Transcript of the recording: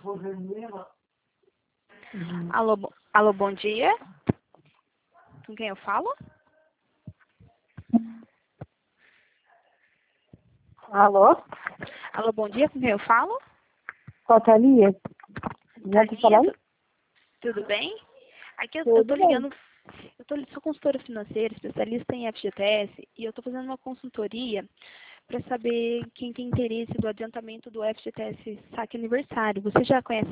Alô, alô, bom dia. Com quem eu falo? Alô? Alô, bom dia. Com quem eu falo? Thalia? Já te Thalia, falando? tudo bem? Aqui eu Tudo tô bem. ligando, sou consultora financeira, especialista em FGTS, e eu tô fazendo uma consultoria para saber quem tem interesse do adiantamento do FGTS Saque Aniversário. Você já conhece